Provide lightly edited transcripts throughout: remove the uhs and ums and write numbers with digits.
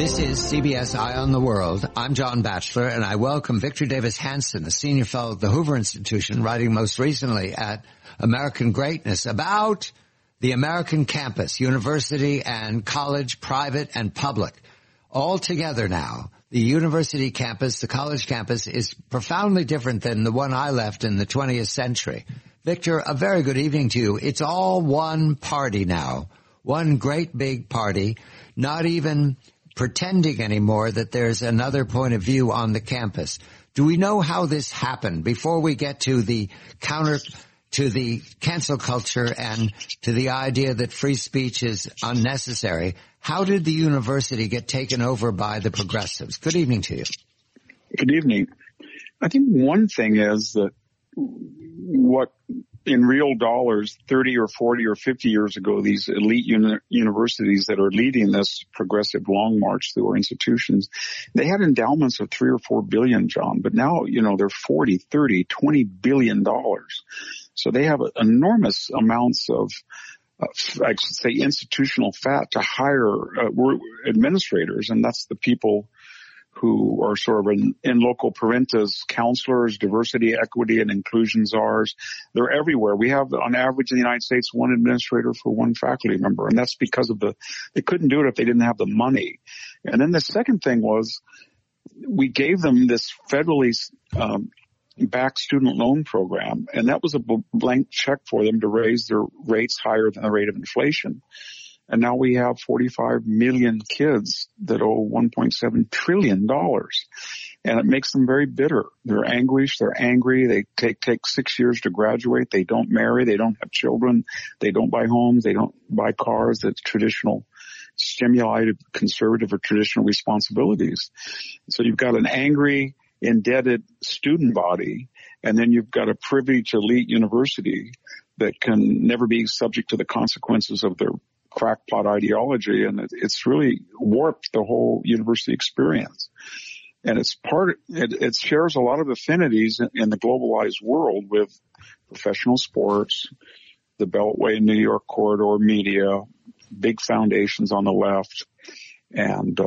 This is CBS Eye on the World. I'm John Batchelor, and I welcome Victor Davis Hanson, a senior fellow at the Hoover Institution, writing most recently at American Greatness about the American campus, university and college, private and public. All together now, the university campus, the college campus, is profoundly different than the one I left in the 20th century. Victor, a very good evening to you. It's all one party now, one great big party, not even pretending anymore that there's another point of view on the campus. Do we know how this happened before we get to the counter to the cancel culture and to the idea that free speech is unnecessary? How did the university get taken over by the progressives? Good evening to you. Good evening. I think one thing is that what in real dollars 30 or 40 or 50 years ago, these elite universities that are leading this progressive long march through our institutions, they had endowments of 3 or 4 billion, John, but now, they're 40, 30, 20 billion dollars. So they have enormous amounts of I should say institutional fat to hire administrators, and that's the people who are sort of in local parentis, counselors, diversity, equity, and inclusion czars. They're everywhere. We have, on average in the United States, one administrator for one faculty member, and that's because of they couldn't do it if they didn't have the money. And then the second thing was we gave them this federally backed student loan program, and that was a blank check for them to raise their rates higher than the rate of inflation. And now we have 45 million kids that owe $1.7 trillion. And it makes them very bitter. They're anguished. They're angry. They take 6 years to graduate. They don't marry. They don't have children. They don't buy homes. They don't buy cars. That's traditional stimulated conservative or traditional responsibilities. So you've got an angry, indebted student body, and then you've got a privileged elite university that can never be subject to the consequences of their crackpot ideology, and it's really warped the whole university experience. And it shares a lot of affinities in the globalized world with professional sports, the Beltway New York corridor media, big foundations on the left. And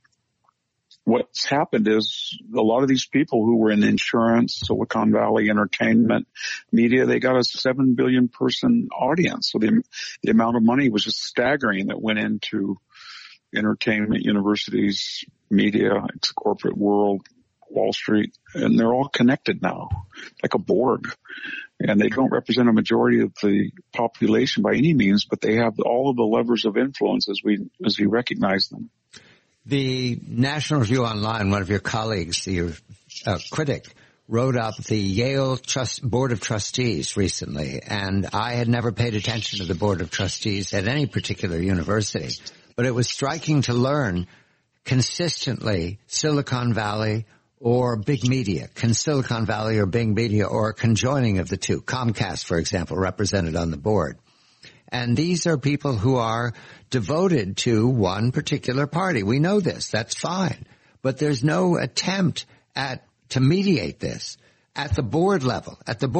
what's happened is a lot of these people who were in insurance, Silicon Valley, entertainment, media, they got a 7 billion person audience. So the amount of money was just staggering that went into entertainment, universities, media, it's corporate world, Wall Street, and they're all connected now, like a Borg. And they don't represent a majority of the population by any means, but they have all of the levers of influence as we recognize them. The National Review Online, one of your colleagues, your critic, wrote up the Yale Board of Trustees recently, and I had never paid attention to the Board of Trustees at any particular university, but it was striking to learn consistently Silicon Valley or big media, Silicon Valley or big media, or a conjoining of the two. Comcast, for example, represented on the board. And these are people who are devoted to one particular party. We know this. That's fine. But there's no attempt to mediate this at the board level,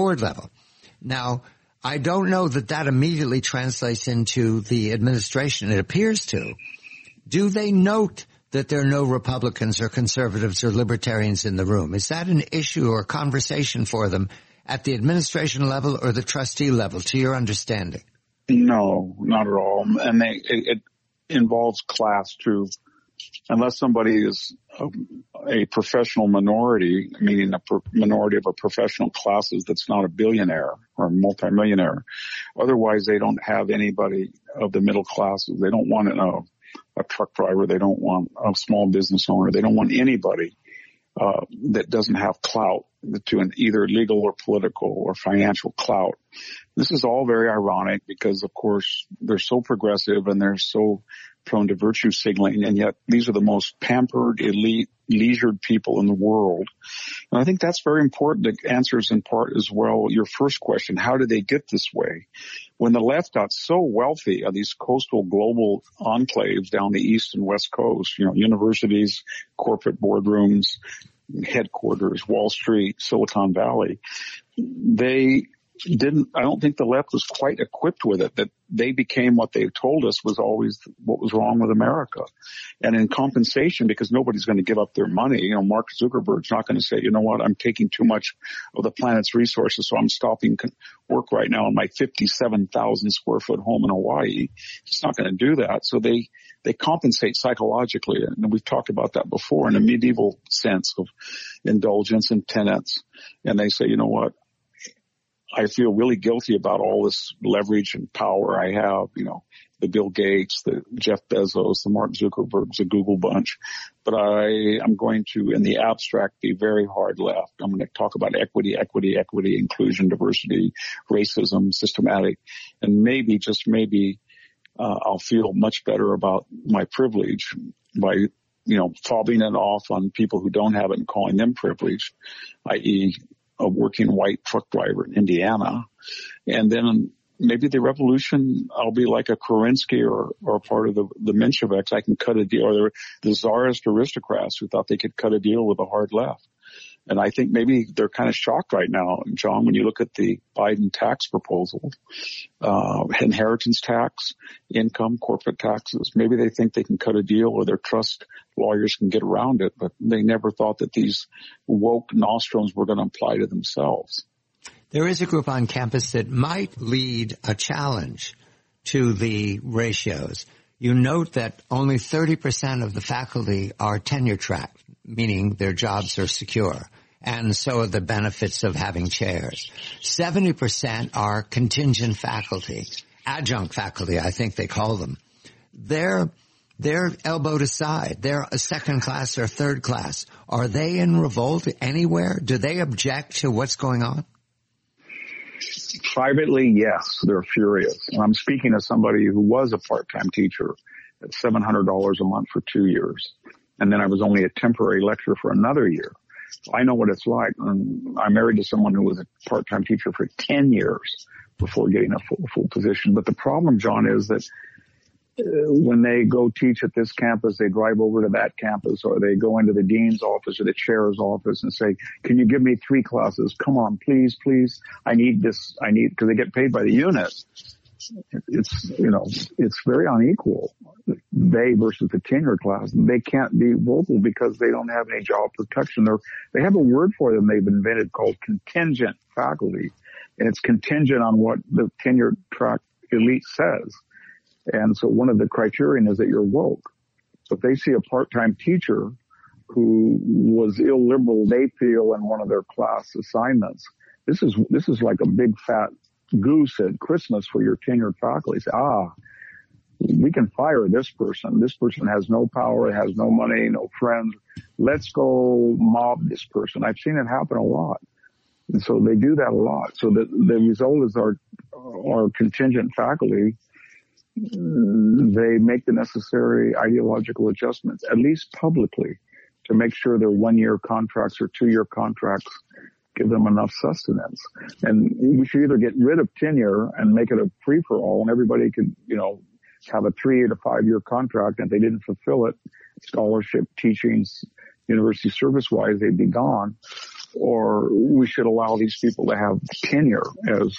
Now, I don't know that immediately translates into the administration. It appears to. Do they note that there are no Republicans or conservatives or libertarians in the room? Is that an issue or conversation for them at the administration level or the trustee level, to your understanding? No, not at all. And it involves class too. Unless somebody is a professional minority, meaning a minority of a professional classes that's not a billionaire or multimillionaire. Otherwise, they don't have anybody of the middle classes. They don't want a truck driver. They don't want a small business owner. They don't want anybody that doesn't have clout, to an either legal or political or financial clout. This is all very ironic because, of course, they're so progressive and they're so prone to virtue signaling, and yet these are the most pampered, elite, leisured people in the world. And I think that's very important. It answers in part as well your first question, how did they get this way? When the left got so wealthy of these coastal global enclaves down the east and west coast, universities, corporate boardrooms, headquarters, Wall Street, Silicon Valley, they I don't think the left was quite equipped with it, that they became what they told us was always what was wrong with America. And in compensation, because nobody's going to give up their money, Mark Zuckerberg's not going to say, you know what, I'm taking too much of the planet's resources, so I'm stopping work right now in my 57,000 square foot home in Hawaii. He's not going to do that. So they compensate psychologically. And we've talked about that before in a medieval sense of indulgence and tenets. And they say, you know what? I feel really guilty about all this leverage and power I have, the Bill Gates, the Jeff Bezos, the Mark Zuckerbergs, the Google bunch. But I'm going to, in the abstract, be very hard left. I'm going to talk about equity, inclusion, diversity, racism, systematic, and maybe, just maybe, I'll feel much better about my privilege by, fobbing it off on people who don't have it and calling them privileged, i.e., a working white truck driver in Indiana. And then maybe the revolution, I'll be like a Kerensky or part of the Mensheviks. I can cut a deal, or the czarist aristocrats who thought they could cut a deal with the hard left. And I think maybe they're kind of shocked right now, John, when you look at the Biden tax proposal, inheritance tax, income, corporate taxes. Maybe they think they can cut a deal or their trust lawyers can get around it, but they never thought that these woke nostrums were going to apply to themselves. There is a group on campus that might lead a challenge to the ratios. You note that only 30% of the faculty are tenure track, meaning their jobs are secure. And so are the benefits of having chairs. 70% are contingent faculty, adjunct faculty, I think they call them. They're elbowed aside. They're a second class or third class. Are they in revolt anywhere? Do they object to what's going on? Privately, yes, they're furious. And I'm speaking as somebody who was a part-time teacher at $700 a month for 2 years. And then I was only a temporary lecturer for another year. So I know what it's like. And I'm married to someone who was a part-time teacher for 10 years before getting a full position. But the problem, John, is that when they go teach at this campus, they drive over to that campus, or they go into the dean's office or the chair's office and say, can you give me 3 classes? Come on, please. I need this. Because they get paid by the unit. It's very unequal. They versus the tenure class. They can't be vocal because they don't have any job protection. They have a word for them they've invented called contingent faculty. And it's contingent on what the tenure track elite says. And so one of the criterion is that you're woke. So if they see a part-time teacher who was illiberal, they feel, in one of their class assignments, this is like a big fat goose at Christmas for your tenured faculty. Say, we can fire this person. This person has no power, has no money, no friends. Let's go mob this person. I've seen it happen a lot. And so they do that a lot. So the result is our contingent faculty, they make the necessary ideological adjustments, at least publicly, to make sure their 1-year contracts or 2-year contracts give them enough sustenance. And we should either get rid of tenure and make it a free-for-all, and everybody could, have a 3 to 5 year contract, and if they didn't fulfill it, scholarship, teachings, university service-wise, they'd be gone. Or we should allow these people to have tenure as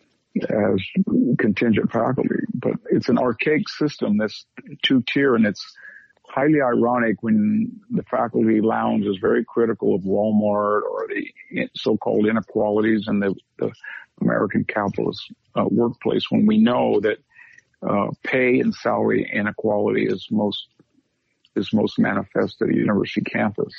contingent faculty. But it's an archaic system, this 2-tier, and it's highly ironic when the faculty lounge is very critical of Walmart or the so-called inequalities in the American capitalist workplace, when we know that pay and salary inequality is most manifest at a university campus.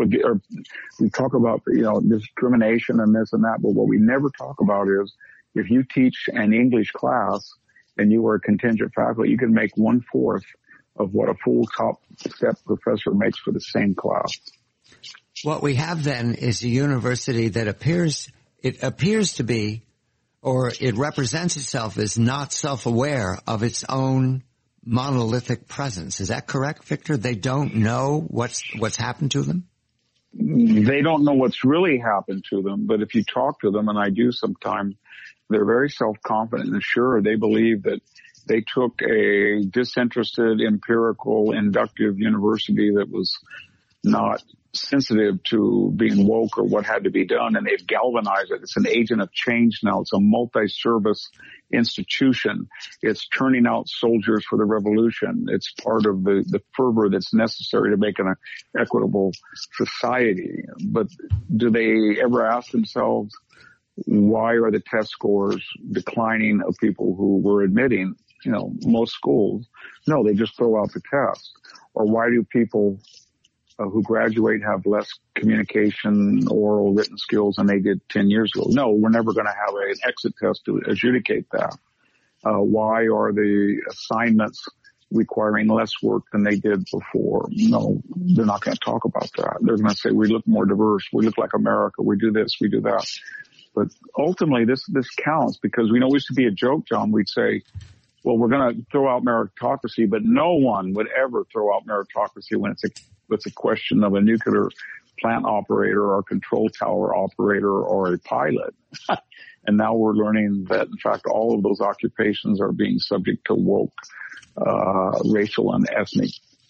We talk about, discrimination and this and that, but what we never talk about is if you teach an English class and you are a contingent faculty, you can make 1/4 of what a full top step professor makes for the same class. What we have then is a university that appears to be, or it represents itself as not self-aware of its own monolithic presence. Is that correct, Victor? They don't know what's happened to them? They don't know what's really happened to them, but if you talk to them, and I do sometimes, they're very self-confident and sure. They believe that they took a disinterested, empirical, inductive university that was not sensitive to being woke or what had to be done, and they've galvanized it. It's an agent of change now. It's a multi-service institution. It's turning out soldiers for the revolution. It's part of the fervor that's necessary to make an equitable society. But do they ever ask themselves, why are the test scores declining of people who were admitting, most schools? No, they just throw out the test. Or why do people who graduate have less communication, oral, written skills than they did 10 years ago? No, we're never going to have an exit test to adjudicate that. Why are the assignments requiring less work than they did before? No, they're not going to talk about that. They're going to say, we look more diverse. We look like America. We do this. We do that. But ultimately, this counts, because we know it used to be a joke, John. We'd say, well, we're going to throw out meritocracy, but no one would ever throw out meritocracy when it's a question of a nuclear plant operator or a control tower operator or a pilot. And now we're learning that, in fact, all of those occupations are being subject to woke racial and ethnic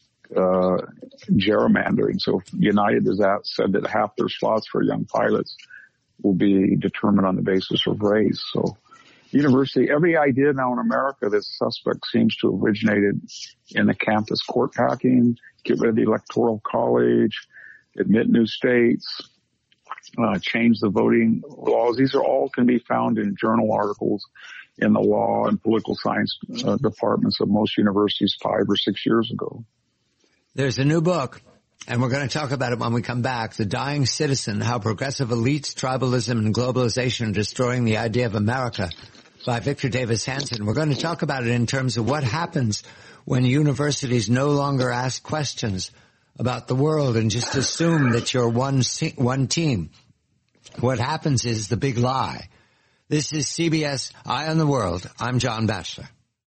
gerrymandering. So United has said that half their slots for young pilots will be determined on the basis of race. So university, every idea now in America that's suspect seems to have originated in the campus court packing, get rid of the electoral college, admit new states, change the voting laws. These are all can be found in journal articles in the law and political science departments of most universities 5 or 6 years ago. There's a new book, and we're going to talk about it when we come back. The Dying Citizen, How Progressive Elites, Tribalism, and Globalization Are Destroying the Idea of America, by Victor Davis Hanson. We're going to talk about it in terms of what happens when universities no longer ask questions about the world and just assume that you're one team. What happens is the big lie. This is CBS Eye on the World. I'm John Batchelor.